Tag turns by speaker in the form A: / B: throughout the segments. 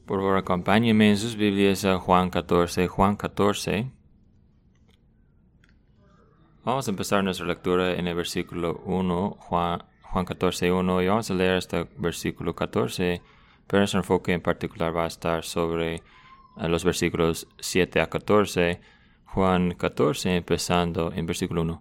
A: Por favor, acompáñenme en sus Biblias a Juan 14. Juan 14. Vamos a empezar nuestra lectura en el versículo 1, Juan 14, 1, y vamos a leer hasta el versículo 14, pero nuestro enfoque en particular va a estar sobre los versículos 7 a 14, Juan 14, empezando en versículo 1.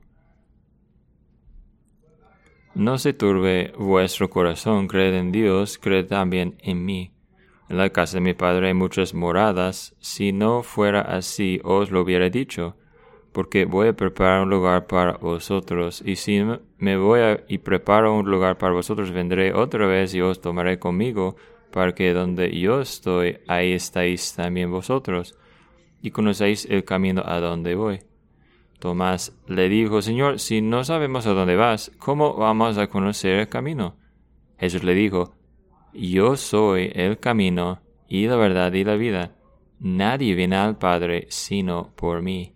A: No se turbe vuestro corazón, creed en Dios, creed también en mí. En la casa de mi Padre hay muchas moradas, si no fuera así os lo hubiera dicho, porque voy a preparar un lugar para vosotros, y si me voy y preparo un lugar para vosotros, vendré otra vez y os tomaré conmigo, para que donde yo estoy, ahí estáis también vosotros, y conocéis el camino a donde voy. Tomás le dijo, Señor, si no sabemos a dónde vas, ¿cómo vamos a conocer el camino? Jesús le dijo, yo soy el camino, y la verdad y la vida. Nadie viene al Padre sino por mí.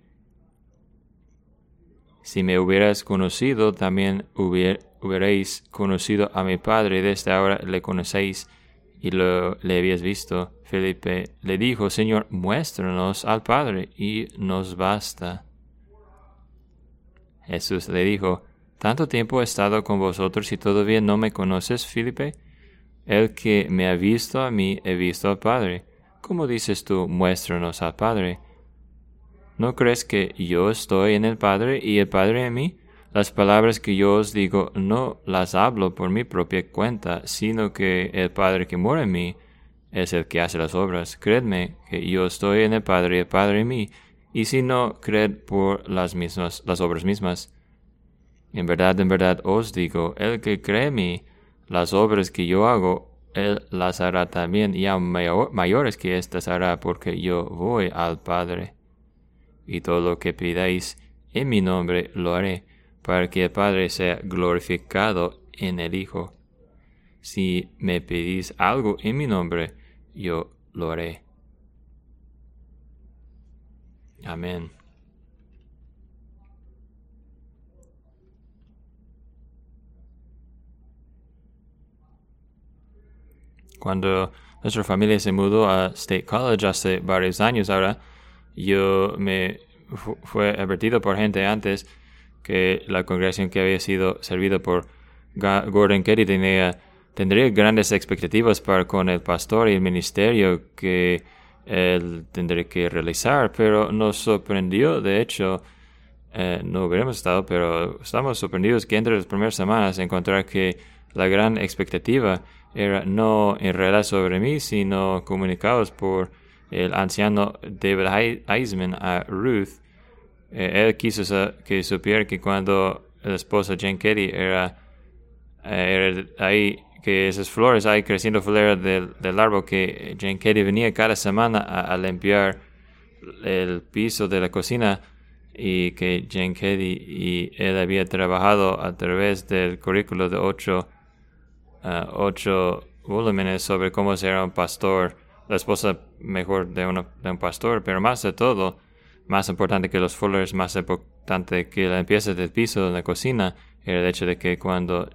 A: Si me hubieras conocido, también hubierais conocido a mi Padre. Desde ahora le conocéis y le habéis visto. Felipe le dijo, Señor, muéstranos al Padre, y nos basta. Jesús le dijo, ¿tanto tiempo he estado con vosotros y todavía no me conoces, Felipe? El que me ha visto a mí, he visto al Padre. ¿Cómo dices tú, muéstranos al Padre? ¿No crees que yo estoy en el Padre y el Padre en mí? Las palabras que yo os digo no las hablo por mi propia cuenta, sino que el Padre que mora en mí es el que hace las obras. Creedme que yo estoy en el Padre y el Padre en mí, y si no, creed por las obras mismas. En verdad os digo, el que cree en mí, las obras que yo hago, él las hará también, y aún mayores que éstas hará, porque yo voy al Padre. Y todo lo que pidáis en mi nombre lo haré, para que el Padre sea glorificado en el Hijo. Si me pedís algo en mi nombre, yo lo haré. Amén. Cuando nuestra familia se mudó a State College hace varios años ahora, fue advertido por gente antes que la congregación que había sido servida por Gordon Keddie tendría grandes expectativas con el pastor y el ministerio que él tendría que realizar, pero nos sorprendió, de hecho, no hubiéramos estado, pero estamos sorprendidos que entre las primeras semanas encontrar que la gran expectativa era no en realidad sobre mí, sino comunicados por el anciano David Eisman a Ruth. Él quiso que supiera que cuando la esposa Jen Keddie era ahí, que esas flores ahí creciendo fuera del árbol, que Jen Keddie venía cada semana a limpiar el piso de la cocina, y que Jen Keddie y él había trabajado a través del currículo de 8 volúmenes sobre cómo ser un pastor, la esposa mejor de un pastor, pero más de todo, más importante que los flores, más importante que la limpieza del piso de la cocina, era el hecho de que cuando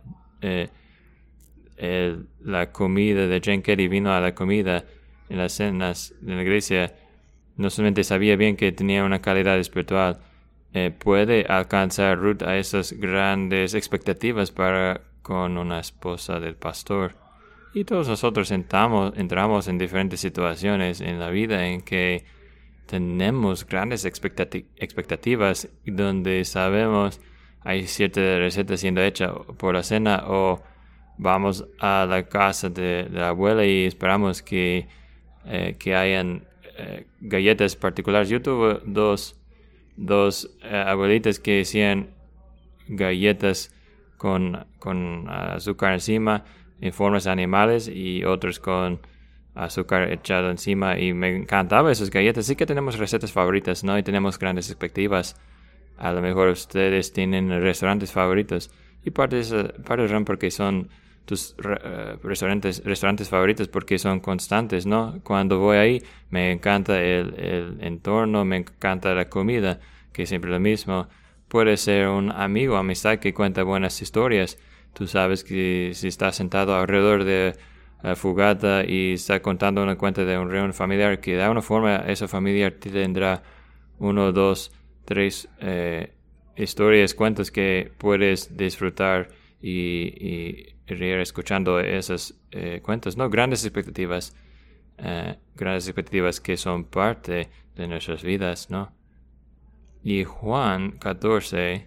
A: la comida de Jen Keddie vino a la comida en las cenas de la iglesia, no solamente sabía bien que tenía una calidad espiritual, puede alcanzar Ruth a esas grandes expectativas con una esposa del pastor. Y todos nosotros entramos en diferentes situaciones en la vida en que tenemos grandes expectativas, donde sabemos hay cierta receta siendo hecha por la cena, o vamos a la casa de la abuela y esperamos que hayan galletas particulares. Yo tuve dos abuelitas que hacían galletas con azúcar encima en formas de animales, y otros con azúcar echado encima, y me encantaban esas galletas. Sí que tenemos recetas favoritas, ¿no? Y tenemos grandes expectativas. A lo mejor ustedes tienen restaurantes favoritos, y parte de razón porque son tus restaurantes favoritos, porque son constantes, ¿no? Cuando voy ahí, me encanta el entorno, me encanta la comida, que es siempre lo mismo. Puede ser un amigo, amistad que cuenta buenas historias. Tú sabes que si estás sentado alrededor de fugata y está contando una cuenta de un reunión familiar, que de alguna forma esa familia tendrá 1, 2, 3 historias, cuentos que puedes disfrutar y reír escuchando esas cuentos, ¿no? Grandes expectativas que son parte de nuestras vidas, ¿no? Y Juan 14,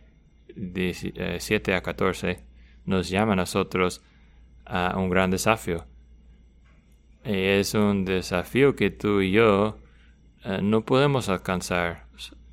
A: 7 a 14, nos llama a nosotros a un gran desafío. Es un desafío que tú y yo no podemos alcanzar.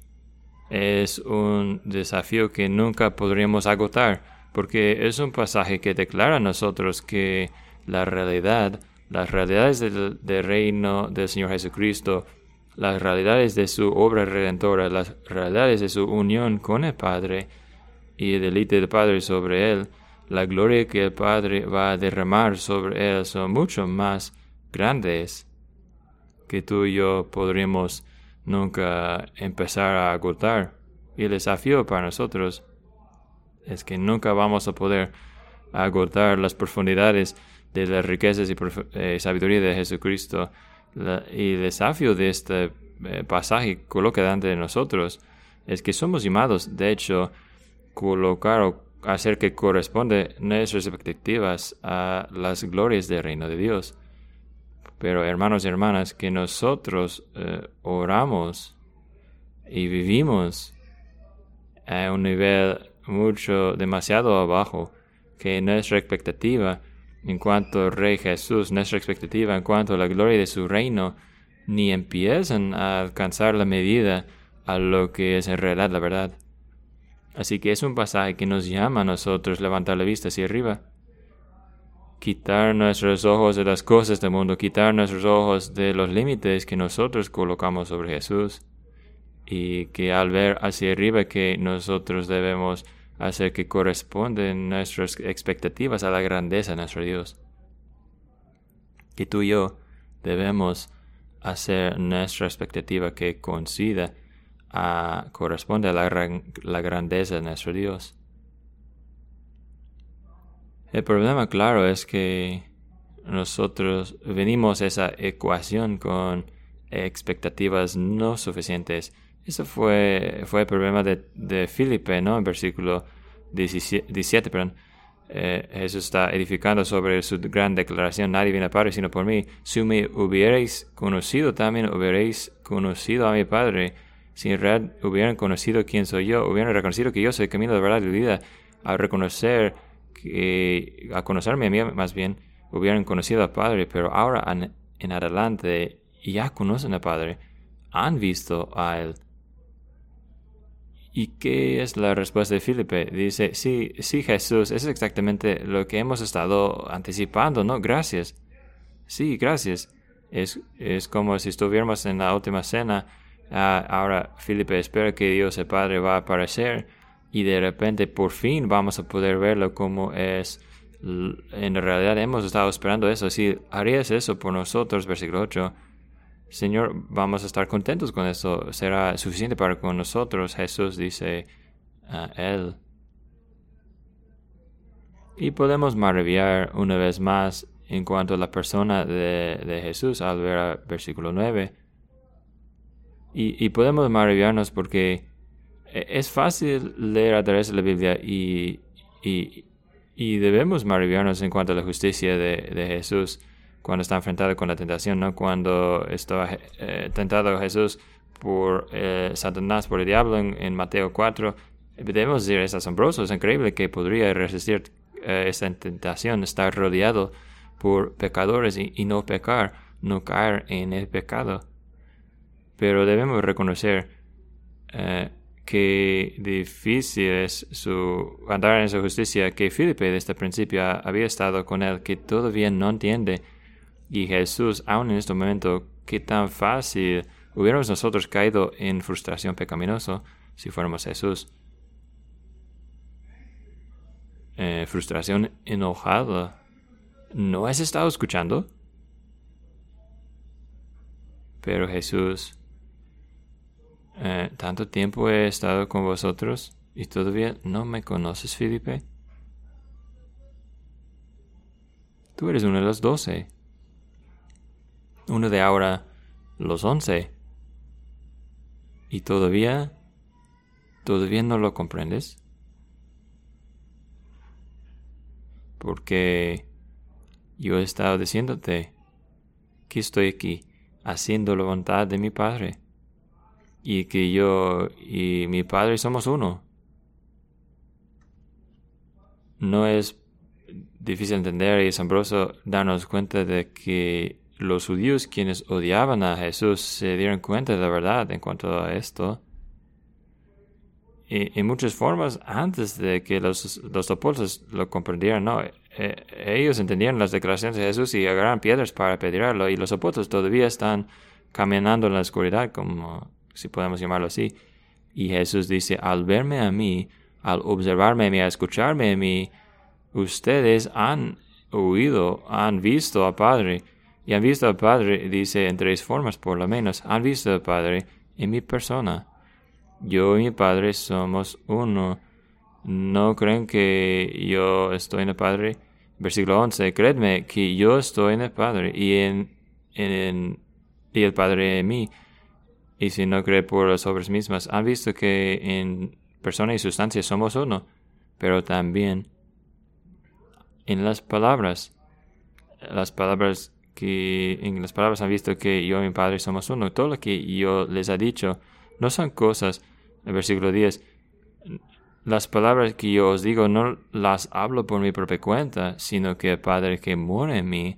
A: Es un desafío que nunca podríamos agotar, porque es un pasaje que declara a nosotros que las realidades del reino del Señor Jesucristo, las realidades de su obra redentora, las realidades de su unión con el Padre y el deleite del Padre sobre él, la gloria que el Padre va a derramar sobre él, son mucho más grandes que tú y yo podríamos nunca empezar a agotar. Y el desafío para nosotros es que nunca vamos a poder agotar las profundidades de las riquezas y sabiduría de Jesucristo. Y el desafío de este pasaje coloca delante de nosotros es que somos llamados, de hecho, colocar o hacer que corresponde nuestras expectativas a las glorias del reino de Dios. Pero hermanos y hermanas, que nosotros oramos y vivimos a un nivel demasiado abajo, que nuestra expectativa en cuanto al Rey Jesús, nuestra expectativa en cuanto a la gloria de su reino, ni empiezan a alcanzar la medida a lo que es en realidad la verdad. Así que es un pasaje que nos llama a nosotros levantar la vista hacia arriba, quitar nuestros ojos de las cosas del mundo, quitar nuestros ojos de los límites que nosotros colocamos sobre Jesús, y que al ver hacia arriba que nosotros debemos hacer que corresponden nuestras expectativas a la grandeza de nuestro Dios. Que tú y yo debemos hacer nuestra expectativa que corresponde a la grandeza de nuestro Dios. El problema, claro, es que nosotros venimos a esa ecuación con expectativas no suficientes. Eso fue el problema de Filipe, ¿no? En versículo 17, Jesús está edificando sobre su gran declaración: nadie viene al Padre sino por mí. Si me hubierais conocido, también hubierais conocido a mi Padre. Si en realidad hubieran conocido quién soy yo, hubieran reconocido que yo soy el camino de verdad y vida. Al conocerme a mí más bien, hubieran conocido al Padre, pero ahora en adelante ya conocen al Padre, han visto a Él. ¿Y qué es la respuesta de Filipe? Dice, sí, Jesús, eso es exactamente lo que hemos estado anticipando, ¿no? Gracias. Sí, gracias. Es como si estuviéramos en la última cena. Ahora Filipe espera que Dios el Padre va a aparecer y de repente por fin vamos a poder verlo como es. En realidad hemos estado esperando eso. Si harías eso por nosotros, versículo 8, Señor, vamos a estar contentos con eso. Será suficiente para con nosotros. Jesús dice a Él. Y podemos maravillar una vez más en cuanto a la persona de Jesús al ver al versículo 9. Y podemos maravillarnos porque es fácil leer a través de la Biblia y debemos maravillarnos en cuanto a la justicia de Jesús cuando está enfrentado con la tentación, ¿no? Cuando estaba tentado Jesús por Satanás, por el diablo en Mateo 4, debemos decir, es asombroso, es increíble que podría resistir esa tentación, estar rodeado por pecadores y no pecar, no caer en el pecado. Pero debemos reconocer que difícil es andar en su justicia, que Filipe desde el principio había estado con él, que todavía no entiende. Y Jesús, aún en este momento, qué tan fácil hubiéramos nosotros caído en frustración pecaminosa si fuéramos Jesús. Frustración enojada. ¿No has estado escuchando? Pero Jesús, tanto tiempo he estado con vosotros y todavía no me conoces, Filipe. Tú eres uno de los 12. uno de ahora los 11. ¿Y todavía no lo comprendes? Porque yo he estado diciéndote que estoy aquí haciendo la voluntad de mi Padre. Y que yo y mi Padre somos uno. No es difícil entender y asombroso darnos cuenta de que los judíos, quienes odiaban a Jesús, se dieron cuenta de la verdad en cuanto a esto. Y en muchas formas, antes de que los apóstoles lo comprendieran, no, ellos entendieron las declaraciones de Jesús y agarraron piedras para pedirlo, y los apóstoles todavía están caminando en la oscuridad, como si podemos llamarlo así. Y Jesús dice, al verme a mí, al observarme a mí, al escucharme a mí, ustedes han oído, han visto al Padre. Y han visto al Padre, dice, en 3 formas por lo menos. Han visto al Padre en mi persona. Yo y mi Padre somos uno. ¿No creen que yo estoy en el Padre? Versículo 11. Creedme que yo estoy en el Padre y el Padre en mí. Y si no cree por las obras mismas, han visto que en persona y sustancia somos uno. Pero también en las palabras han visto que yo y mi Padre somos uno. Todo lo que yo les he dicho no son cosas, el versículo 10, las palabras que yo os digo no las hablo por mi propia cuenta, sino que el Padre que mora en mí,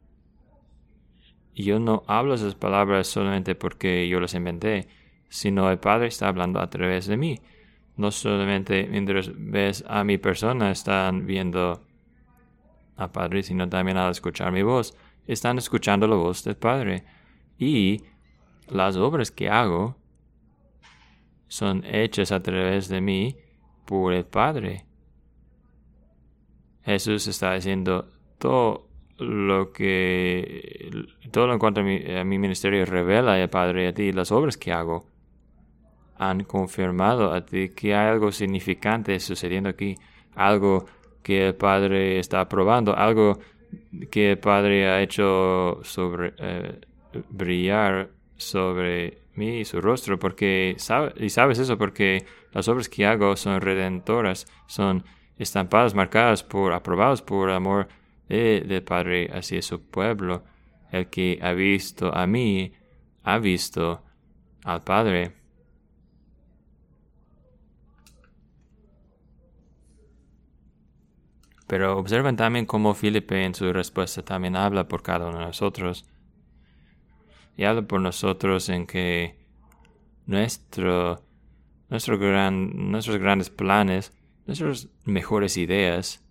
A: yo no hablo esas palabras solamente porque yo las inventé, sino el Padre está hablando a través de mí. No solamente mientras ves a mi persona están viendo al Padre, sino también al escuchar mi voz, están escuchando la voz del Padre. Y las obras que hago son hechas a través de mí por el Padre. Jesús está diciendo todo lo en cuanto a mi ministerio revela al Padre a ti. Las obras que hago han confirmado a ti que hay algo significante sucediendo aquí, algo que el Padre está aprobando, algo que el Padre ha hecho brillar sobre mí y su rostro, porque sabes eso porque las obras que hago son redentoras, son estampadas, marcadas aprobadas por amor del Padre hacia su pueblo. El que ha visto a mí ha visto al Padre. Pero observen también cómo Filipe en su respuesta también habla por cada uno de nosotros. Y habla por nosotros en que nuestros grandes planes, nuestras mejores ideas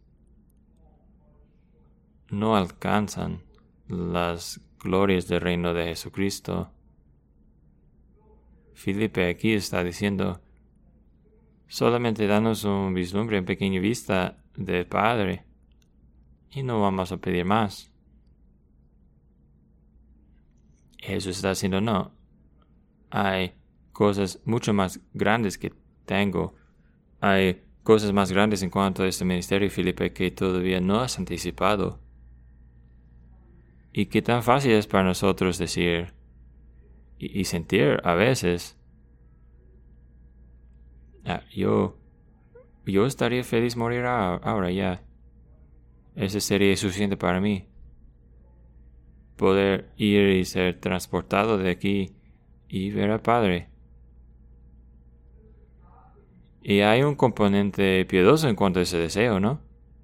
A: no alcanzan las glorias del reino de Jesucristo. Filipe aquí está diciendo, solamente danos un vislumbre, un pequeño vista del Padre, y no vamos a pedir más. Jesús está diciendo, no, hay cosas mucho más grandes que tengo. Hay cosas más grandes en cuanto a este ministerio, Filipe, que todavía no has anticipado. Y qué tan fácil es para nosotros decir y sentir a veces, yo estaría feliz morir ahora ya. Ese sería suficiente para mí. Poder ir y ser transportado de aquí y ver al Padre. Y hay un componente piadoso en cuanto a ese deseo, ¿no?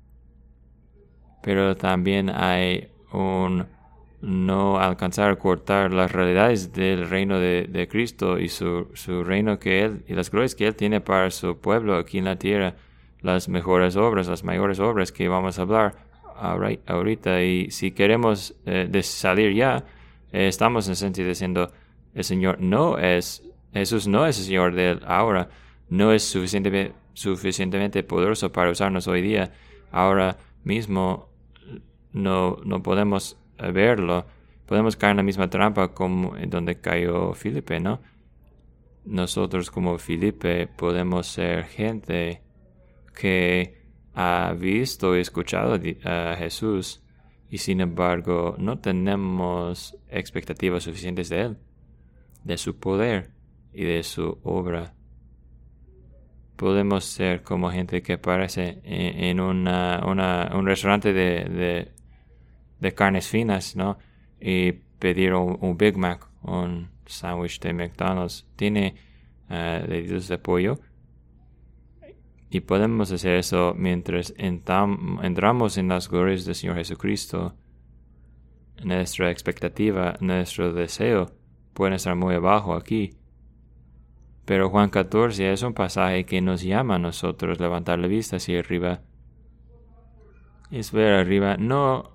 A: Pero también hay un no alcanzar a cortar las realidades del reino de Cristo y su reino que Él, y las glorias que Él tiene para su pueblo aquí en la tierra, las mejores obras, las mayores obras que vamos a hablar ahorita. Y si queremos salir ya, estamos en sentido diciendo, Jesús no es el Señor de ahora, no es suficientemente poderoso para usarnos hoy día. Ahora mismo no podemos verlo. Podemos caer en la misma trampa como en donde cayó Filipe, ¿no? Nosotros como Filipe podemos ser gente que ha visto y escuchado a Jesús y sin embargo no tenemos expectativas suficientes de Él, de su poder y de su obra. Podemos ser como gente que aparece en un restaurante de carnes finas, ¿no? Y pedir un Big Mac, un sándwich de McDonald's. Tiene deditos de pollo. Y podemos hacer eso mientras entramos en las glorias del Señor Jesucristo. Nuestra expectativa, nuestro deseo puede estar muy abajo aquí. Pero Juan 14 es un pasaje que nos llama a nosotros levantar la vista hacia arriba. Es ver arriba, no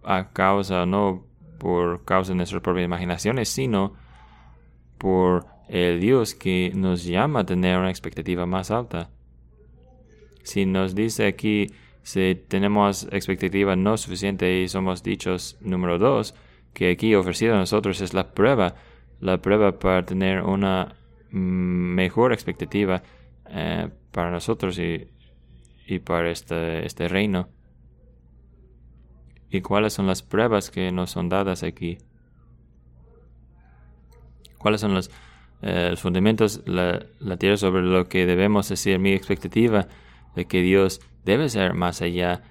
A: por causa de nuestras propias imaginaciones, sino por el Dios que nos llama a tener una expectativa más alta. Si nos dice aquí, si tenemos expectativa no suficiente y somos dichos número 2, que aquí ofrecido a nosotros es la prueba para tener una mejor expectativa para nosotros y para este reino. ¿Y cuáles son las pruebas que nos son dadas aquí? ¿Cuáles son los fundamentos, la tierra sobre lo que debemos decir? Mi expectativa de que Dios debe ser más allá,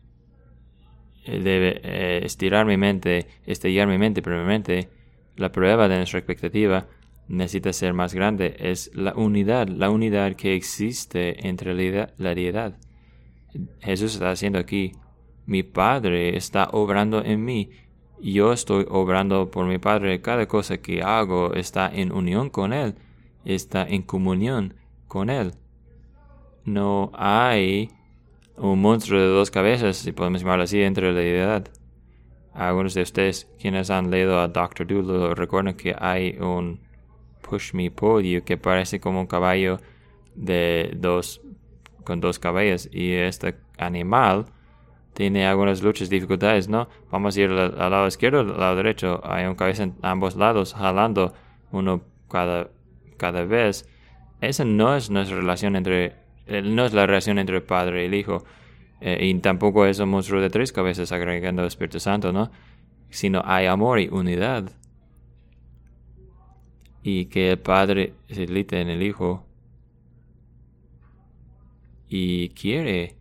A: debe estirar mi mente, estallar mi mente primeramente. La prueba de nuestra expectativa necesita ser más grande. Es la unidad que existe entre la deidad. Jesús está haciendo aquí. Mi Padre está obrando en mí. Yo estoy obrando por mi Padre. Cada cosa que hago está en unión con Él. Está en comunión con Él. No hay un monstruo de 2 cabezas, si podemos llamarlo así, entre la deidad. Algunos de ustedes quienes han leído a Dr. Dolittle recuerdan que hay un push me pull you que parece como un caballo con 2 cabezas, y este animal tiene algunas luchas, dificultades, ¿no? Vamos a ir al lado izquierdo, al lado derecho. Hay un cabeza en ambos lados, jalando uno cada vez. Esa no es nuestra relación no es la relación entre el Padre y el Hijo. Y tampoco es un monstruo de 3 cabezas agregando el Espíritu Santo, ¿no? Sino hay amor y unidad. Y que el Padre se deleite en el Hijo y quiere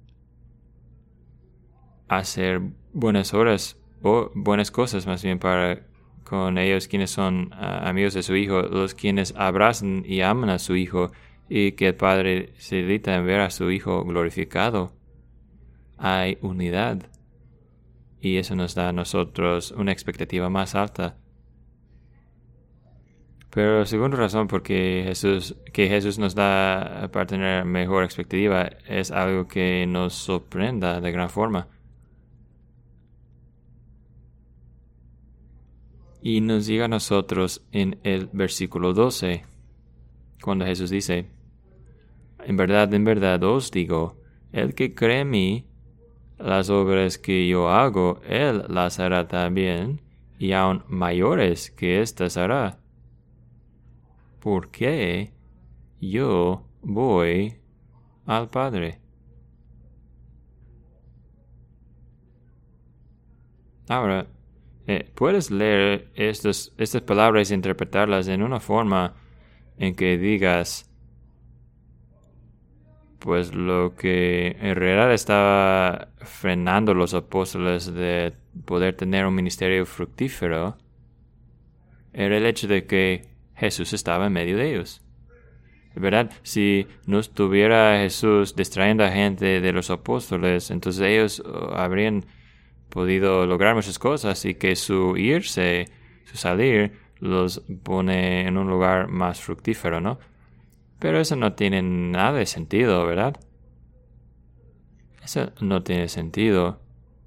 A: hacer buenas obras o buenas cosas más bien para con ellos quienes son amigos de su Hijo, los quienes abrazan y aman a su Hijo, y que el Padre se deleita en ver a su Hijo glorificado. Hay unidad y eso nos da a nosotros una expectativa más alta. Pero la segunda razón por que Jesús nos da para tener mejor expectativa es algo que nos sorprenda de gran forma. Y nos llega a nosotros en el versículo 12, cuando Jesús dice: en verdad os digo, el que cree en mí, las obras que yo hago, él las hará también, y aún mayores que éstas hará, porque yo voy al Padre. Ahora, puedes leer estas palabras e interpretarlas en una forma en que digas, pues lo que en realidad estaba frenando a los apóstoles de poder tener un ministerio fructífero era el hecho de que Jesús estaba en medio de ellos. ¿Verdad? Si no estuviera Jesús distrayendo a gente de los apóstoles, entonces ellos habrían podido lograr muchas cosas, y que su salir, los pone en un lugar más fructífero, ¿no? Pero eso no tiene nada de sentido, ¿verdad? Eso no tiene sentido.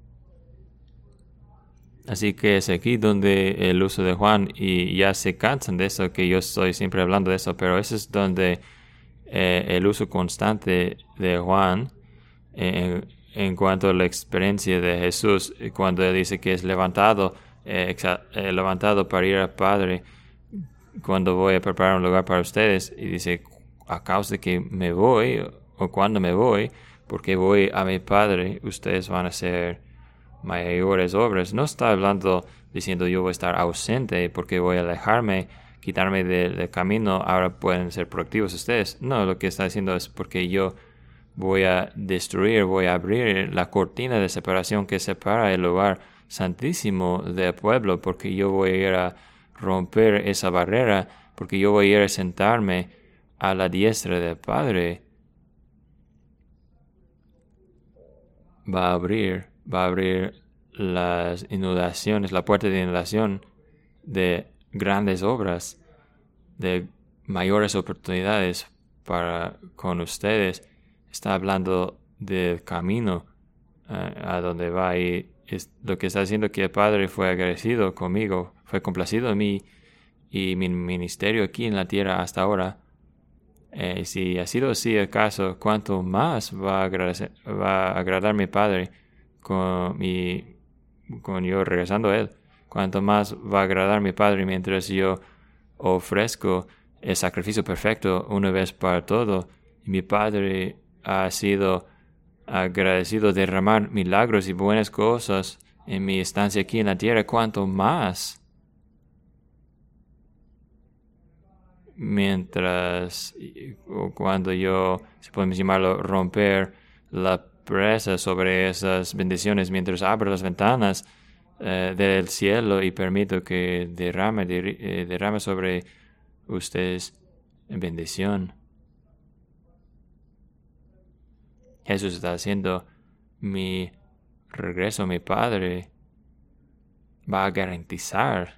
A: Así que es aquí donde el uso de Juan, y ya se cansan de eso, que yo estoy siempre hablando de eso, pero eso es donde el uso constante de Juan en cuanto a la experiencia de Jesús, cuando él dice que es levantado para ir al Padre, cuando voy a preparar un lugar para ustedes, y dice, a causa de que me voy, o cuando me voy, porque voy a mi Padre, ustedes van a ser mayores obras. No está hablando diciendo yo voy a estar ausente porque voy a alejarme, quitarme del camino, ahora pueden ser productivos ustedes. No, lo que está diciendo es porque yo voy a destruir, voy a abrir la cortina de separación que separa el lugar santísimo del pueblo, porque yo voy a ir a romper esa barrera, porque yo voy a ir a sentarme a la diestra del Padre. Va a abrir las inundaciones, la puerta de inundación de grandes obras, de mayores oportunidades con ustedes. Está hablando del camino a donde va, y lo que está haciendo que el Padre fue agradecido conmigo, fue complacido en mí y mi ministerio aquí en la tierra hasta ahora. Si ha sido así el caso, cuánto más va a agradar mi Padre con yo regresando a Él. Cuánto más va a agradar mi Padre mientras yo ofrezco el sacrificio perfecto una vez para todo. Y mi Padre ha sido agradecido de derramar milagros y buenas cosas en mi estancia aquí en la tierra. Cuánto más mientras o cuando yo, si podemos llamarlo, romper la presa sobre esas bendiciones, mientras abro las ventanas del cielo y permito que derrame sobre ustedes bendición. Jesús está haciendo mi regreso. Mi Padre va a garantizar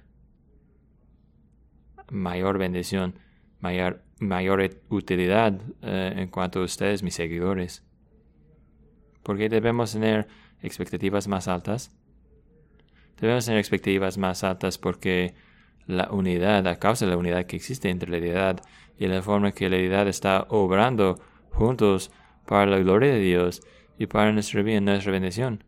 A: mayor bendición, mayor utilidad en cuanto a ustedes, mis seguidores. ¿Por qué debemos tener expectativas más altas? Debemos tener expectativas más altas porque la unidad, a causa de la unidad que existe entre la deidad y la forma que la deidad está obrando juntos para la gloria de Dios y para nuestra bien, nuestra bendición.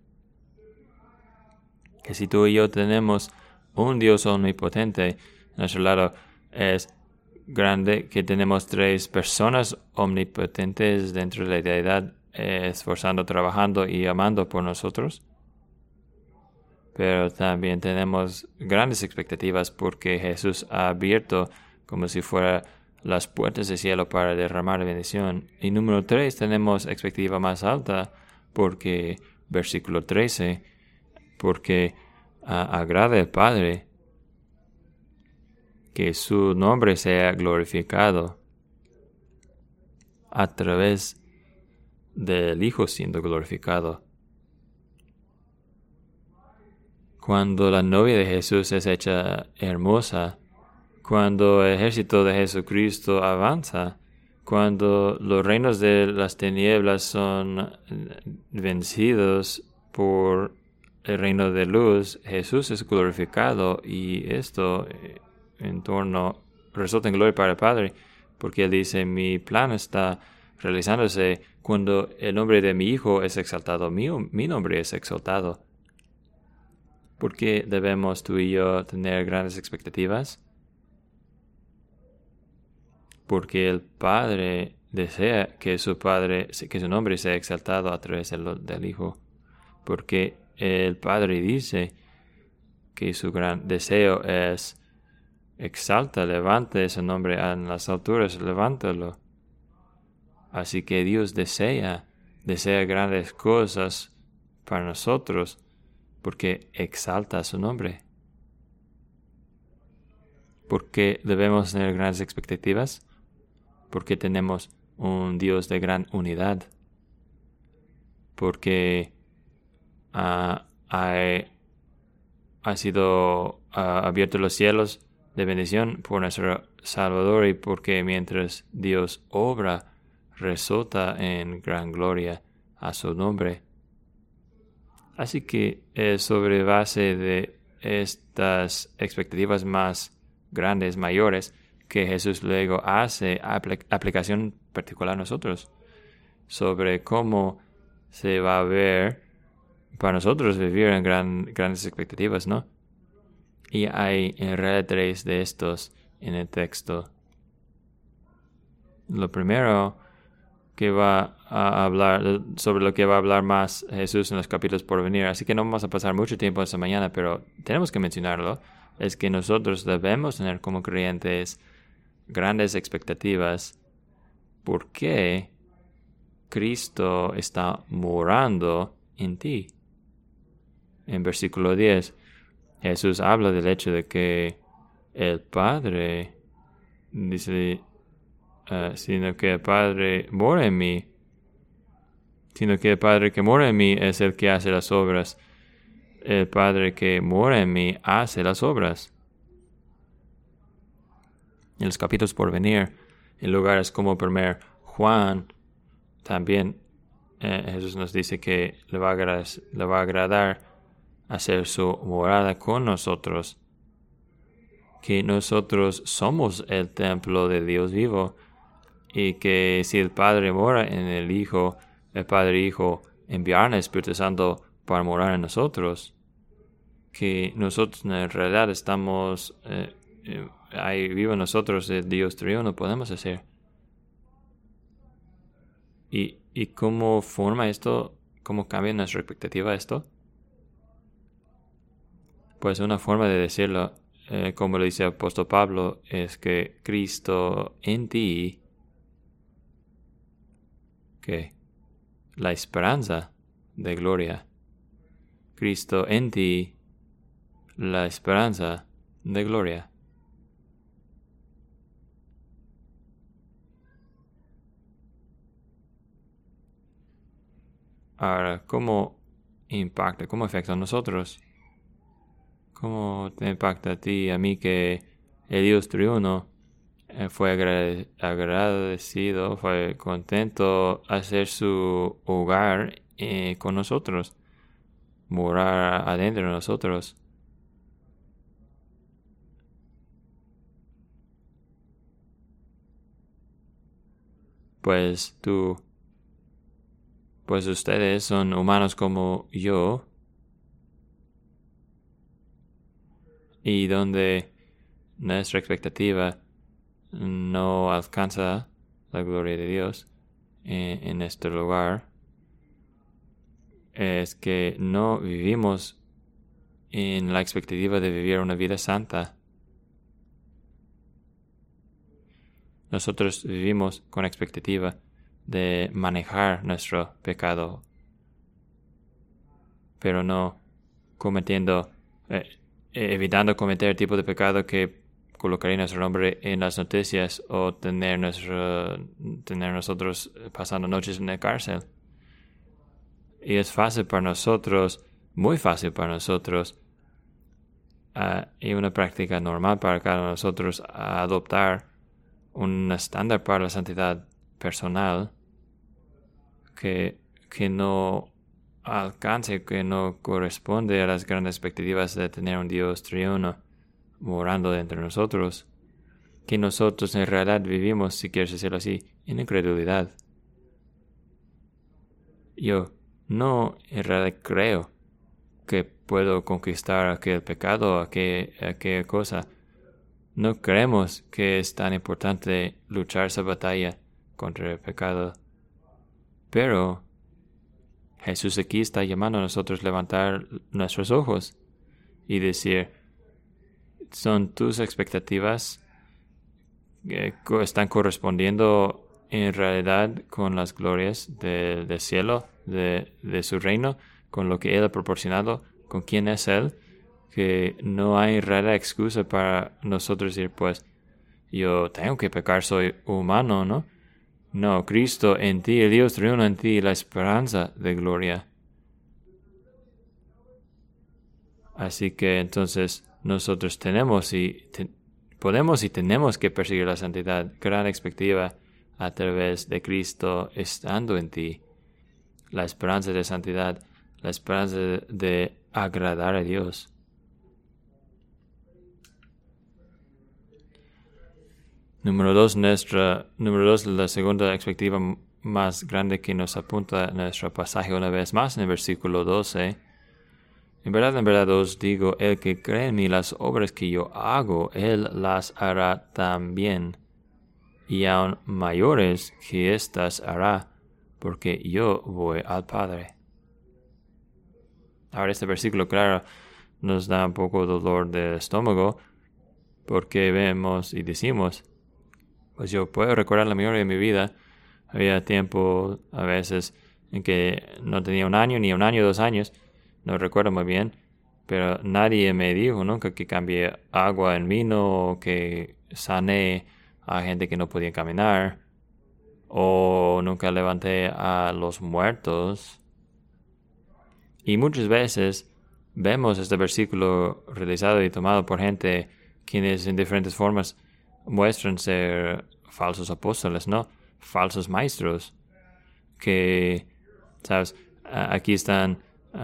A: Que si tú y yo tenemos un Dios omnipotente, a nuestro lado es grande, que tenemos 3 personas omnipotentes dentro de la deidad, esforzando, trabajando y amando por nosotros. Pero también tenemos grandes expectativas porque Jesús ha abierto como si fuera las puertas del cielo para derramar la bendición. Y número 3, tenemos expectativa más alta porque, versículo 13, porque agrada al Padre que su nombre sea glorificado a través del Hijo siendo glorificado. Cuando la novia de Jesús es hecha hermosa, cuando el ejército de Jesucristo avanza, cuando los reinos de las tinieblas son vencidos por el reino de luz, Jesús es glorificado, y esto resulta en gloria para el Padre, porque Él dice, mi plan está realizándose cuando el nombre de mi Hijo es exaltado, mi nombre es exaltado. ¿Por qué debemos tú y yo tener grandes expectativas? Porque el Padre desea que su nombre sea exaltado a través del Hijo. Porque el Padre dice que su gran deseo es exalta, levante ese nombre en las alturas, levántalo. Así que Dios desea grandes cosas para nosotros porque exalta su nombre. ¿Por qué debemos tener grandes expectativas? Porque tenemos un Dios de gran unidad. Porque ha sido abiertos los cielos de bendición por nuestro Salvador, y porque mientras Dios obra, resulta en gran gloria a su nombre. Así que sobre base de estas expectativas más grandes, mayores, que Jesús luego hace aplicación particular a nosotros sobre cómo se va a ver para nosotros vivir en grandes expectativas, ¿no? Y hay en realidad 3 de estos en el texto. Lo primero que va a hablar, sobre lo que va a hablar más Jesús en los capítulos por venir. Así que no vamos a pasar mucho tiempo esta mañana, pero tenemos que mencionarlo. Es que nosotros debemos tener como creyentes grandes expectativas porque Cristo está morando en ti. En versículo 10, Jesús habla del hecho de que el Padre, dice, sino que el Padre mora en mí, sino que el Padre que mora en mí es el que hace las obras. El Padre que mora en mí hace las obras. En los capítulos por venir, en lugares como 1 Juan, también Jesús nos dice que le va a agradar hacer su morada con nosotros, que nosotros somos el templo de Dios vivo, y que si el Padre mora en el Hijo y Hijo enviará al Espíritu Santo para morar en nosotros, que nosotros en realidad estamos ahí vivo en nosotros el Dios triuno, podemos hacer. ¿Y cómo forma esto? ¿Cómo cambia nuestra expectativa esto? Pues una forma de decirlo, como lo dice el apóstol Pablo, es que Cristo en ti, que la esperanza de gloria. Cristo en ti, la esperanza de gloria. Ahora, ¿cómo impacta, cómo afecta a nosotros? ¿Cómo te impacta a ti y a mí que el Dios triuno fue agradecido, fue contento hacer su hogar con nosotros, morar adentro de nosotros? Pues ustedes son humanos como yo, y donde nuestra expectativa no alcanza la gloria de Dios en este lugar, es que no vivimos en la expectativa de vivir una vida santa. Nosotros vivimos con la expectativa de manejar nuestro pecado, pero no cometiendo, evitando cometer el tipo de pecado que colocaría nuestro nombre en las noticias o tener nosotros pasando noches en la cárcel. Y es fácil para nosotros, muy fácil para nosotros, y una práctica normal para cada uno de nosotros, adoptar un estándar para la santidad personal que no alcance, que no corresponde a las grandes expectativas de tener un Dios triuno morando dentro de nosotros, que nosotros en realidad vivimos, si quieres decirlo así, en incredulidad. Yo no en realidad creo que puedo conquistar aquel pecado, aquella cosa. No creemos que es tan importante luchar esa batalla contra el pecado. Pero Jesús aquí está llamando a nosotros a levantar nuestros ojos y decir, ¿son tus expectativas que están correspondiendo en realidad con las glorias del cielo, de su reino, con lo que Él ha proporcionado, con quién es Él? Que no hay rara excusa para nosotros decir, pues, yo tengo que pecar, soy humano, ¿no? No, Cristo en ti, el Dios triuno en ti, la esperanza de gloria. Así que entonces nosotros podemos y tenemos que perseguir la santidad, gran expectativa a través de Cristo estando en ti. La esperanza de santidad, la esperanza de agradar a Dios. Número dos, la segunda expectativa más grande que nos apunta nuestro pasaje una vez más en el versículo 12. En verdad os digo, el que cree en mí, las obras que yo hago, él las hará también. y aún mayores que éstas hará, porque yo voy al Padre. Ahora este versículo, claro, nos da un poco dolor de estómago, porque vemos y decimos, pues yo puedo recordar la mayoría de mi vida. Había tiempo a veces en que no tenía 1 año, ni 1 año, 2 años, no recuerdo muy bien, pero nadie me dijo nunca que cambié agua en vino o que sané a gente que no podía caminar o nunca levanté a los muertos. Y muchas veces vemos este versículo realizado y tomado por gente quienes en diferentes formas muestran ser falsos apóstoles, ¿no? Falsos maestros. Que, ¿sabes? Aquí están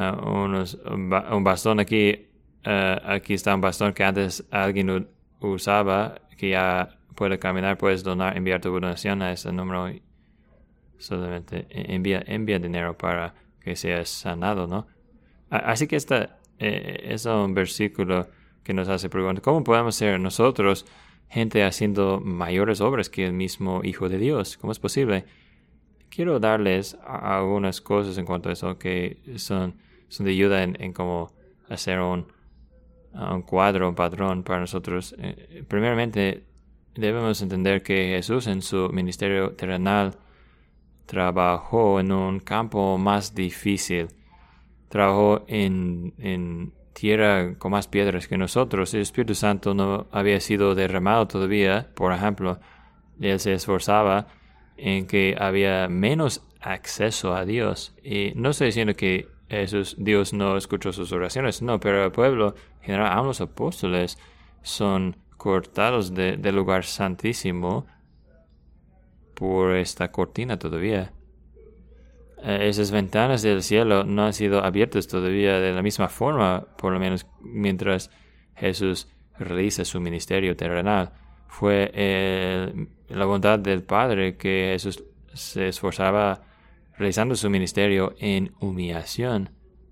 A: un bastón aquí. Aquí está un bastón que antes alguien usaba, que ya puede caminar, puedes enviar tu donación a ese número. Solamente envía dinero para que seas sanado, ¿no? Así que es un versículo que nos hace preguntar, ¿cómo podemos ser nosotros gente haciendo mayores obras que el mismo Hijo de Dios? ¿Cómo es posible? Quiero darles algunas cosas en cuanto a eso que son de ayuda en cómo hacer un cuadro, un patrón para nosotros. Primeramente, debemos entender que Jesús en su ministerio terrenal trabajó en un campo más difícil. Trabajó en tierra con más piedras que nosotros. El Espíritu Santo no había sido derramado todavía. Por ejemplo, Él se esforzaba en que había menos acceso a Dios. Y no estoy diciendo que Dios no escuchó sus oraciones, no, pero el pueblo, en general, aun los apóstoles, son cortados del lugar santísimo por esta cortina todavía. Esas ventanas del cielo no han sido abiertas todavía de la misma forma, por lo menos mientras Jesús realiza su ministerio terrenal. Fue la bondad del Padre que Jesús se esforzaba realizando su ministerio en humillación,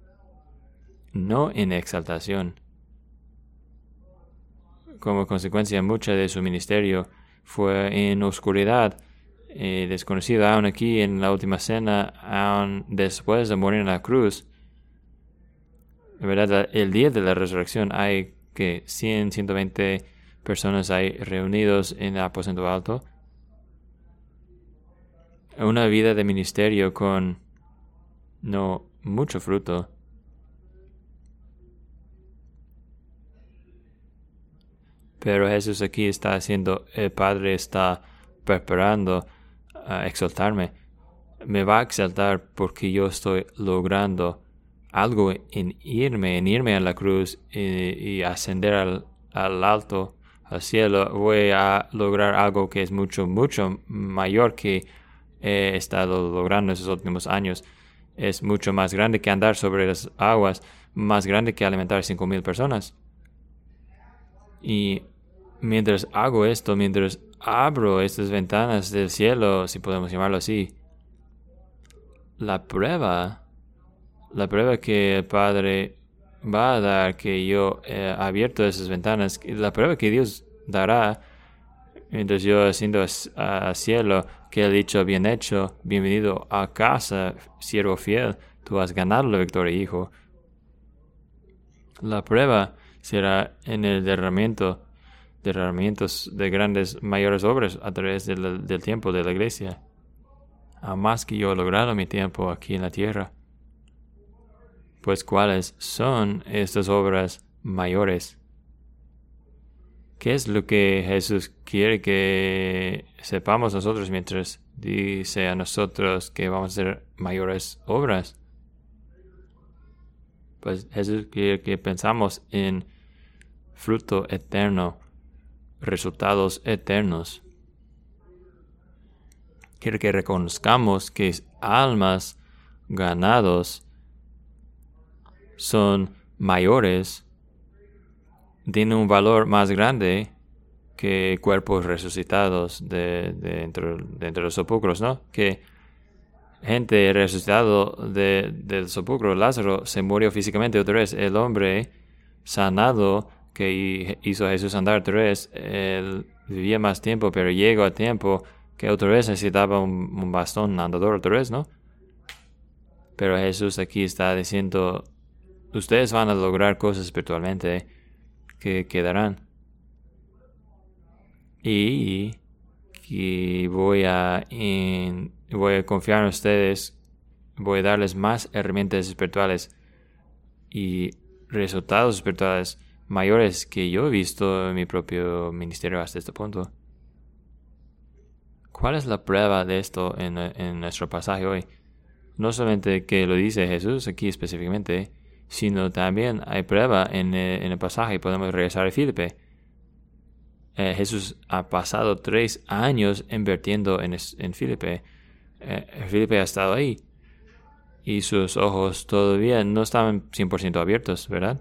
A: no en exaltación. Como consecuencia, mucha de su ministerio fue en oscuridad, desconocido aún aquí en la última cena, aún después de morir en la cruz. De verdad, el día de la resurrección hay que 120 personas hay reunidos en el aposento alto. Una vida de ministerio con no mucho fruto. Pero Jesús aquí está haciendo, el Padre está preparando a exaltarme. Me va a exaltar porque yo estoy logrando algo en irme a la cruz y ascender al alto, al cielo. Voy a lograr algo que es mucho, mucho mayor que he estado logrando esos últimos años. Es mucho más grande que andar sobre las aguas, más grande que alimentar 5,000 personas. Y mientras hago esto, mientras abro estas ventanas del cielo, si podemos llamarlo así, la prueba que el Padre va a dar, que yo he abierto esas ventanas, la prueba que Dios dará mientras yo asciendo al cielo, que Él ha dicho, bien hecho, bienvenido a casa, siervo fiel, tú has ganado la victoria, hijo. La prueba será en el derramamientos de grandes, mayores obras a través del tiempo de la iglesia. A más que yo he logrado mi tiempo aquí en la tierra. Pues, ¿cuáles son estas obras mayores? ¿Qué es lo que Jesús quiere que sepamos nosotros mientras dice a nosotros que vamos a hacer mayores obras? Pues Jesús quiere que pensamos en fruto eterno, resultados eternos. Quiere que reconozcamos que almas ganados son mayores, tienen un valor más grande que cuerpos resucitados de entre los sepulcros, ¿no? Que gente resucitado del sepulcro, Lázaro, se murió físicamente otra vez. El hombre sanado que hizo Jesús andar otra vez. Él vivía más tiempo, pero llegó a tiempo que otra vez necesitaba un bastón andador otra vez, ¿no? Pero Jesús aquí está diciendo, ustedes van a lograr cosas espiritualmente que quedarán. Y voy a confiar en ustedes, voy a darles más herramientas espirituales y resultados espirituales mayores que yo he visto en mi propio ministerio hasta este punto. ¿Cuál es la prueba de esto en nuestro pasaje hoy? No solamente que lo dice Jesús aquí específicamente, sino también hay prueba en el pasaje. Podemos regresar a Filipe. Jesús ha pasado 3 años invirtiendo en Filipe. Filipe ha estado ahí y sus ojos todavía no estaban 100% abiertos, ¿verdad?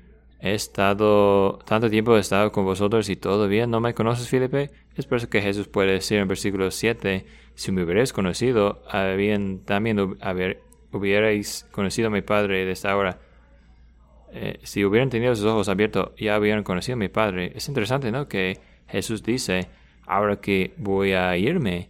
A: Tanto tiempo he estado con vosotros y todavía no me conoces, Filipe. Es por eso que Jesús puede decir en versículo 7, si me hubierais conocido, hubierais conocido a mi Padre de esta hora. Si hubieran tenido sus ojos abiertos, ya hubieran conocido a mi Padre. Es interesante, ¿no? Que Jesús dice, ahora que voy a irme,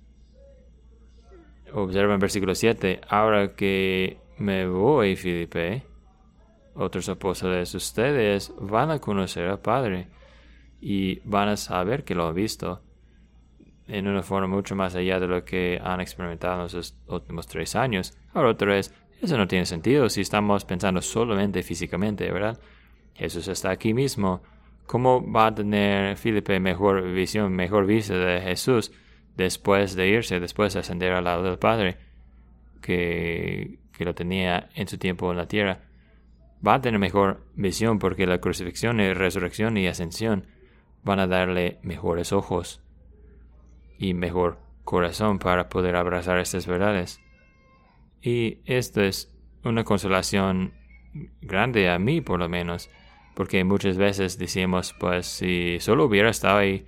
A: observa en versículo 7, ahora que me voy, Filipe, otros apóstoles, ustedes van a conocer al Padre y van a saber que lo han visto en una forma mucho más allá de lo que han experimentado en los últimos 3 años. Ahora otra vez, eso no tiene sentido si estamos pensando solamente físicamente, ¿verdad? Jesús está aquí mismo. ¿Cómo va a tener Filipe mejor visión, mejor vista de Jesús después de irse, después de ascender al lado del Padre, que lo tenía en su tiempo en la tierra? Va a tener mejor visión porque la crucifixión y resurrección y ascensión van a darle mejores ojos y mejor corazón para poder abrazar estas verdades. Y esto es una consolación grande a mí, por lo menos, porque muchas veces decimos, pues si solo hubiera estado ahí,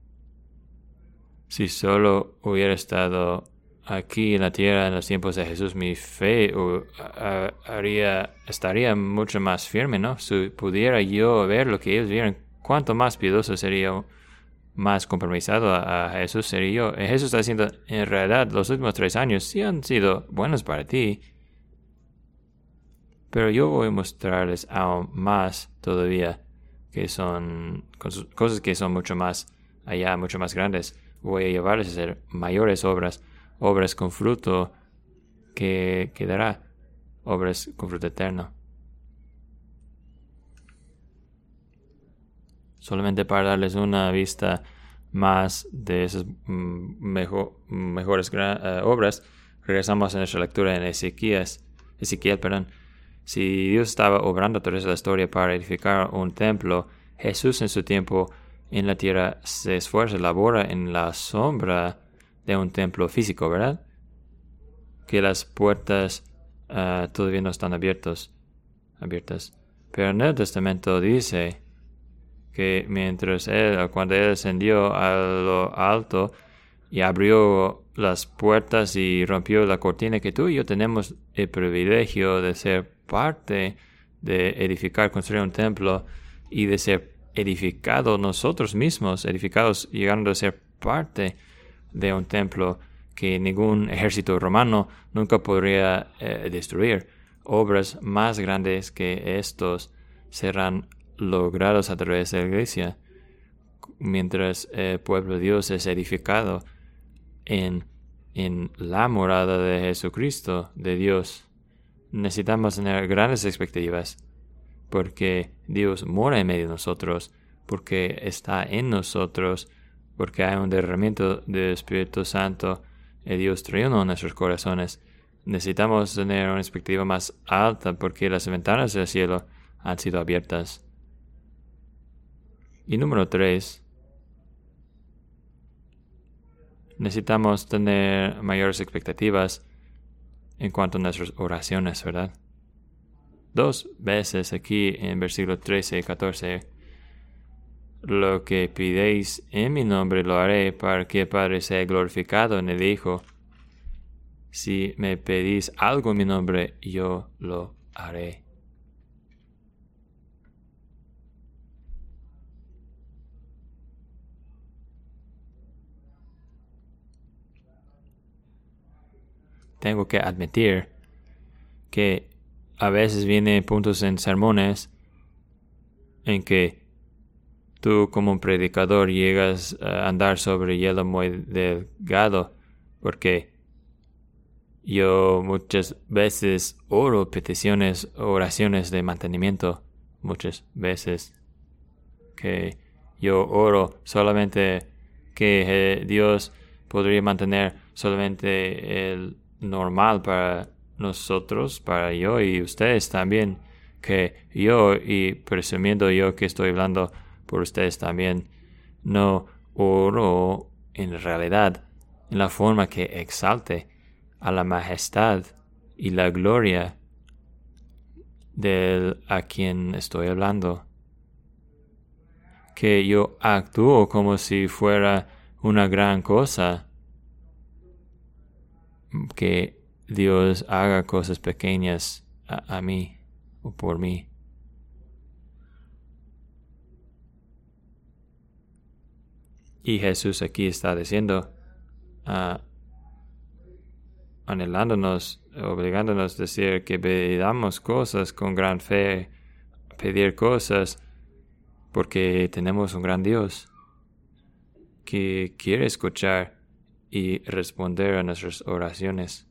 A: si solo hubiera estado aquí en la tierra en los tiempos de Jesús, mi fe estaría mucho más firme, ¿no? Si pudiera yo ver lo que ellos vieron, cuánto más piadoso sería, más compromisado a Jesús sería yo. Jesús está diciendo, en realidad, los últimos 3 años sí han sido buenos para ti, pero yo voy a mostrarles aún más todavía, que son cosas que son mucho más allá, mucho más grandes. Voy a llevarles a hacer mayores obras con fruto que dará, obras con fruto eterno. Solamente para darles una vista más de esas mejores obras, regresamos a nuestra lectura en Ezequiel. Si Dios estaba obrando toda esa historia para edificar un templo, Jesús en su tiempo en la tierra se esfuerza, labora en la sombra de un templo físico, ¿verdad? Que las puertas todavía no están abiertas. Pero en el Testamento dice que cuando él ascendió a lo alto y abrió las puertas y rompió la cortina, que tú y yo tenemos el privilegio de ser parte de edificar, construir un templo y de ser edificados nosotros mismos, edificados llegando a ser parte de un templo que ningún ejército romano nunca podría destruir. Obras más grandes que estos serán logrados a través de la iglesia, mientras el pueblo de Dios es edificado en la morada de Jesucristo, de Dios. Necesitamos tener grandes expectativas, porque Dios mora en medio de nosotros, porque está en nosotros, porque hay un derramamiento del Espíritu Santo y Dios triuno en nuestros corazones. Necesitamos tener una expectativa más alta porque las ventanas del cielo han sido abiertas. Y número 3, necesitamos tener mayores expectativas en cuanto a nuestras oraciones, ¿verdad? 2 veces aquí en versículos 13 y 14. Lo que pidéis en mi nombre lo haré para que el Padre sea glorificado en el Hijo. Si me pedís algo en mi nombre, yo lo haré. tengo que admitir que a veces vienen puntos en sermones en que tú como un predicador llegas a andar sobre hielo muy delgado, porque yo muchas veces oro peticiones, oraciones de mantenimiento, muchas veces que yo oro solamente que Dios podría mantener solamente el normal para nosotros, para yo y ustedes también, que yo, y presumiendo yo que estoy hablando por ustedes también, no oro en realidad en la forma que exalte a la majestad y la gloria del a quien estoy hablando, que yo actúo como si fuera una gran cosa, que Dios haga cosas pequeñas a mí o por mí. Y Jesús aquí está diciendo, anhelándonos, obligándonos a decir que pidamos cosas con gran fe, pedir cosas porque tenemos un gran Dios que quiere escuchar y responder a nuestras oraciones.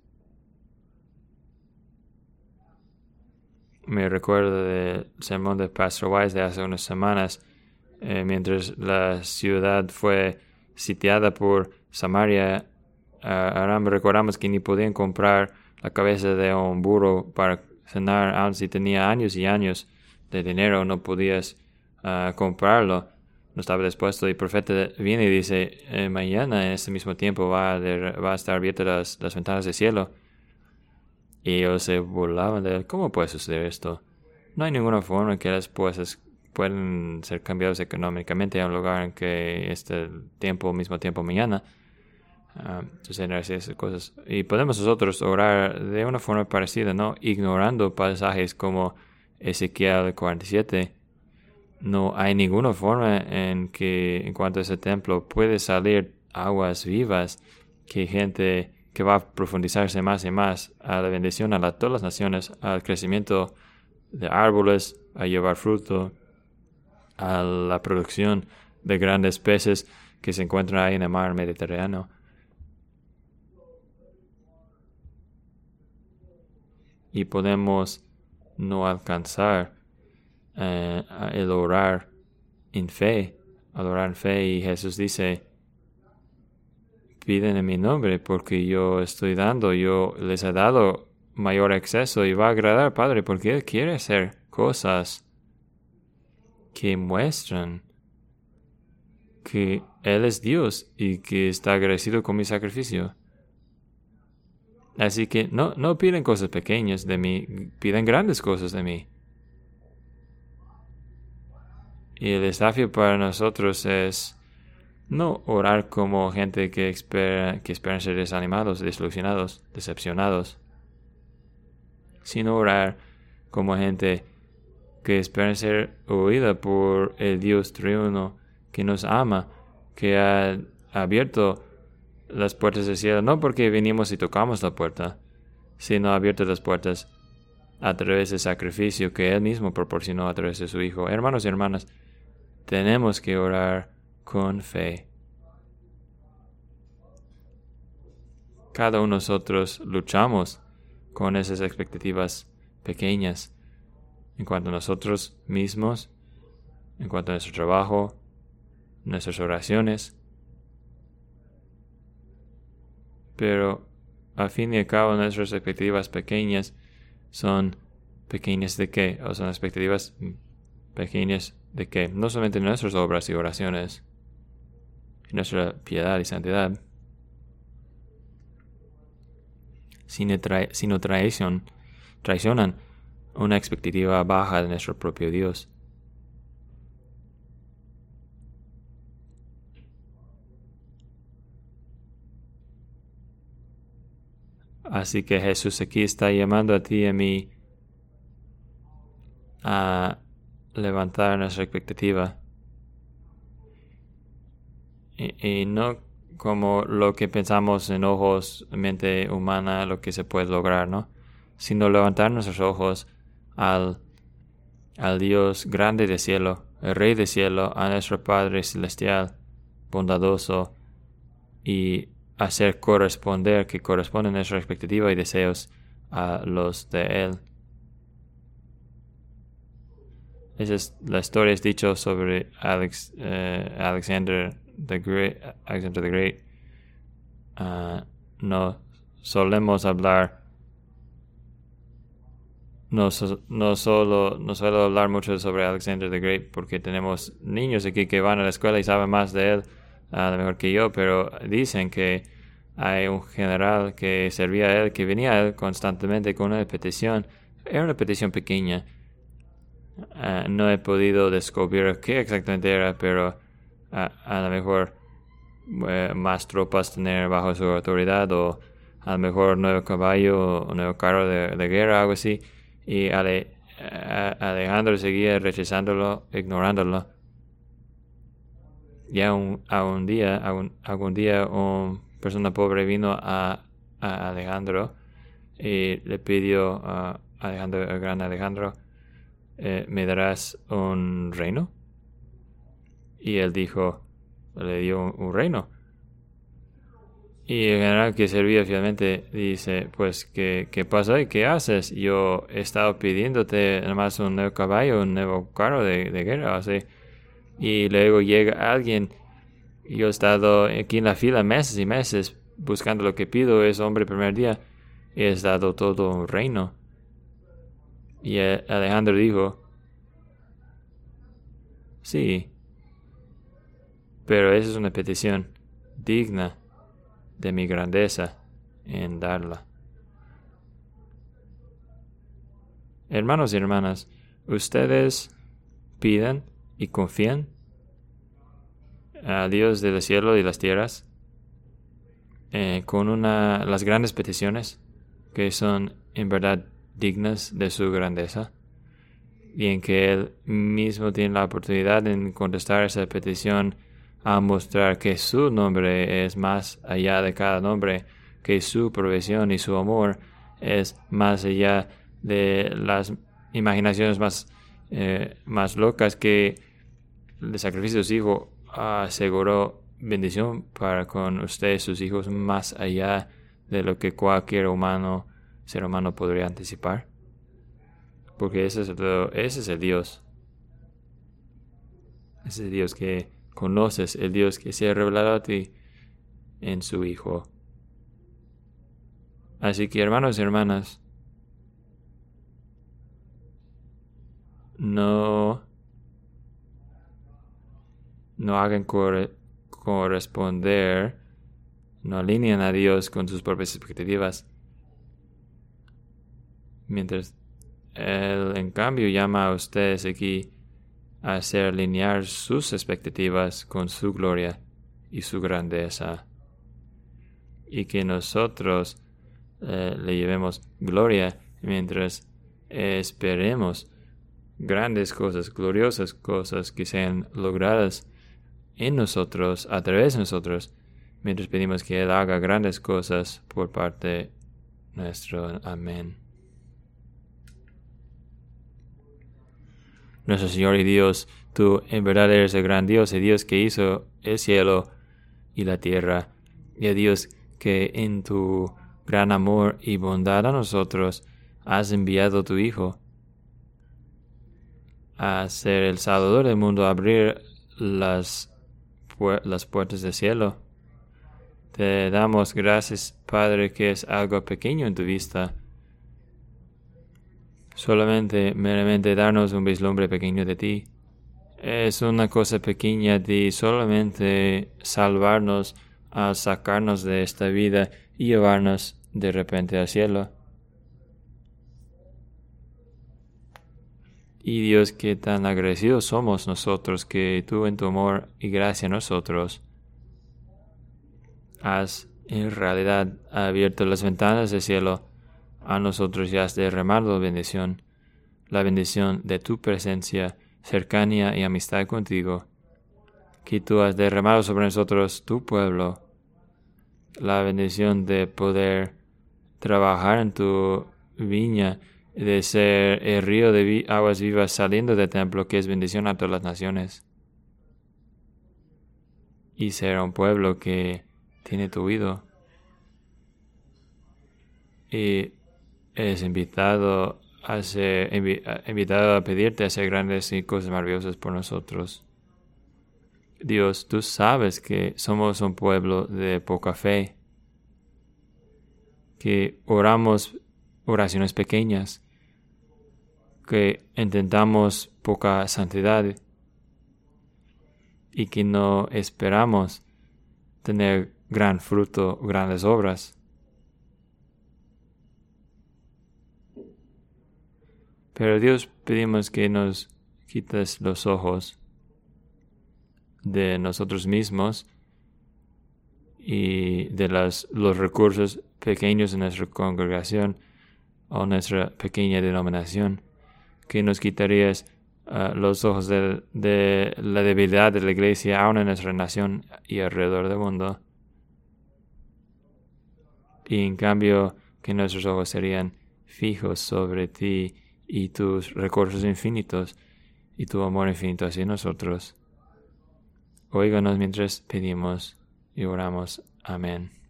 A: Me recuerdo del sermón de Pastor Wise de hace unas semanas, mientras la ciudad fue sitiada por Samaria. Ahora recordamos que ni podían comprar la cabeza de un burro para cenar, aun si tenía años y años de dinero, no podías comprarlo, no estaba dispuesto. Y el profeta viene y dice, mañana en este mismo tiempo va a estar abiertas las ventanas del cielo. Y ellos se burlaban de él. ¿Cómo puede suceder esto? No hay ninguna forma en que las cosas pueden ser cambiadas económicamente a un lugar en que este tiempo, mismo tiempo mañana, suceden esas cosas. Y podemos nosotros orar de una forma parecida, ¿no? Ignorando pasajes como Ezequiel 47. No hay ninguna forma en que, en cuanto a ese templo, puede salir aguas vivas, que gente que va a profundizarse más y más a la bendición a todas las naciones, al crecimiento de árboles, a llevar fruto, a la producción de grandes peces que se encuentran ahí en el mar Mediterráneo. Y podemos no alcanzar el orar en fe, adorar en fe, y Jesús dice, piden en mi nombre porque yo estoy dando, yo les he dado mayor acceso y va a agradar al Padre porque Él quiere hacer cosas que muestran que Él es Dios y que está agradecido con mi sacrificio. Así que no piden cosas pequeñas de mí, piden grandes cosas de mí. Y el desafío para nosotros es no orar como gente que esperan ser desanimados, desilusionados, decepcionados, sino orar como gente que espera ser oída por el Dios triuno que nos ama, que ha abierto las puertas del cielo, no porque venimos y tocamos la puerta, sino ha abierto las puertas a través del sacrificio que Él mismo proporcionó a través de su Hijo. Hermanos y hermanas, tenemos que orar con fe. Cada uno de nosotros luchamos con esas expectativas pequeñas en cuanto a nosotros mismos, en cuanto a nuestro trabajo, nuestras oraciones. Pero al fin y al cabo nuestras expectativas pequeñas son pequeñas de qué, o son expectativas pequeñas de qué, no solamente nuestras obras y oraciones, nuestra piedad y santidad, sino traicionan una expectativa baja de nuestro propio Dios. Así que Jesús aquí está llamando a ti y a mí a levantar nuestra expectativa y no como lo que pensamos en ojos, mente humana, lo que se puede lograr, ¿no? Sino levantar nuestros ojos al Dios grande del cielo, el Rey del cielo, a nuestro Padre celestial, bondadoso, y hacer corresponder, que corresponde a nuestra expectativa y deseos a los de Él. Esa es la historia, es dicho sobre Alexander the Great. No solemos hablar, no suelo hablar mucho sobre Alexander the Great porque tenemos niños aquí que van a la escuela y saben más de él, a lo mejor que yo, pero dicen que hay un general que servía a él, que venía a él constantemente con una petición. Era una petición pequeña. No he podido descubrir qué exactamente era, pero a lo mejor más tropas tener bajo su autoridad, o a lo mejor nuevo caballo o nuevo carro de guerra, algo así. Y Alejandro seguía rechazándolo, ignorándolo. Y algún día una persona pobre vino a Alejandro y le pidió a Alejandro, el gran Alejandro, ¿me darás un reino? Y él le dio un reino. Y el general, que servía fielmente, dice, pues, ¿qué pasa y qué haces? Yo he estado pidiéndote nada más un nuevo caballo, un nuevo carro de guerra, así. Y luego llega alguien, y yo he estado aquí en la fila meses y meses buscando lo que pido, ese hombre el primer día, y he dado todo un reino. Y Alejandro dijo, sí, pero esa es una petición digna de mi grandeza en darla. Hermanos y hermanas, ustedes piden y confían a Dios del cielo y las tierras con las grandes peticiones que son en verdad dignas de su grandeza, y en que Él mismo tiene la oportunidad de contestar esa petición, a mostrar que su nombre es más allá de cada nombre, que su provisión y su amor es más allá de las imaginaciones más locas, que el sacrificio de su Hijo aseguró bendición para con ustedes, sus hijos, más allá de lo que cualquier ser humano podría anticipar. Porque ese es el Dios. Ese es el Dios que conoces, el Dios que se ha revelado a ti en su Hijo. Así que, hermanos y hermanas, no hagan corresponder, no alineen a Dios con sus propias expectativas, mientras Él, en cambio, llama a ustedes aquí a hacer alinear sus expectativas con su gloria y su grandeza, y que nosotros le llevemos gloria mientras esperemos grandes cosas, gloriosas cosas que sean logradas en nosotros, a través de nosotros, mientras pedimos que Él haga grandes cosas por parte nuestro. Amén. Nuestro Señor y Dios, tú en verdad eres el gran Dios, el Dios que hizo el cielo y la tierra, y el Dios que en tu gran amor y bondad a nosotros has enviado a tu Hijo a ser el Salvador del mundo, a abrir las puertas del cielo. Te damos gracias, Padre, que es algo pequeño en tu vista. Meramente darnos un vislumbre pequeño de ti. Es una cosa pequeña de solamente salvarnos, a sacarnos de esta vida y llevarnos de repente al cielo. Y Dios, qué tan agradecidos somos nosotros, que tú en tu amor y gracia a nosotros has en realidad abierto las ventanas del cielo a nosotros y has derramado la bendición de tu presencia, cercanía y amistad contigo, que tú has derramado sobre nosotros tu pueblo, la bendición de poder trabajar en tu viña, de ser el río de aguas vivas saliendo del templo, que es bendición a todas las naciones. Y ser un pueblo que tiene tu oído. Y es invitado a pedirte a hacer grandes y cosas maravillosas por nosotros. Dios, tú sabes que somos un pueblo de poca fe, que oramos oraciones pequeñas, que intentamos poca santidad y que no esperamos tener gran fruto, grandes obras. Pero Dios, pedimos que nos quites los ojos de nosotros mismos y de los recursos pequeños de nuestra congregación o nuestra pequeña denominación, que nos quitarías los ojos de la debilidad de la iglesia aún en nuestra nación y alrededor del mundo, y en cambio que nuestros ojos serían fijos sobre ti y tus recursos infinitos y tu amor infinito hacia nosotros. Óiganos mientras pedimos y oramos. Amén.